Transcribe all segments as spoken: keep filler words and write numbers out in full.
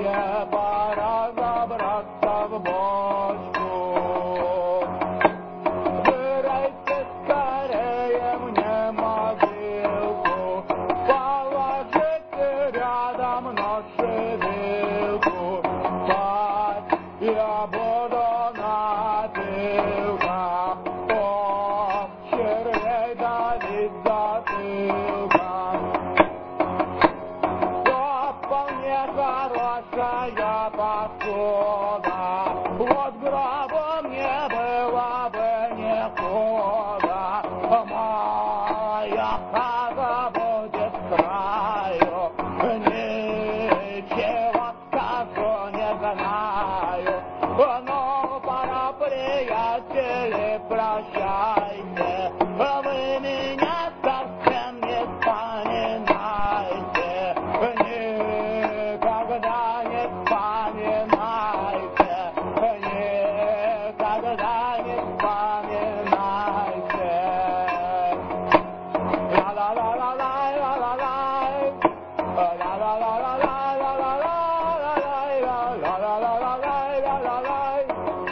Самое пора забраться в бочку. Вырайте скорее мне могилку, положите рядом нож и вилку. Спать я буду на пилках, о, червей давить затылком. Вполне хорошая посуда, вот гробу мне было бы не худо. Моя хата будет с краю, ничего скажу не знаю. Ну, пора, приятели, прощайте, вы меня совсем не вспоминайте. Никогда не вспоминайте, никогда не вспоминайте. Ла-ла-ла-ла-лай, ла-ла-лай, ла-ла-ла-ла-лай, ла-ла-лай, ла-ла-ла-ла-лай, ла-ла-лай,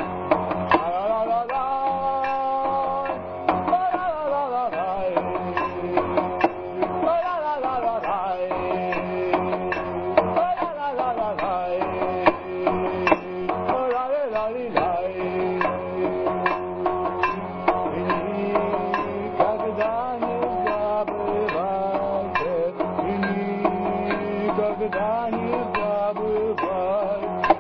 никогда не забывайте, никогда не забывайте.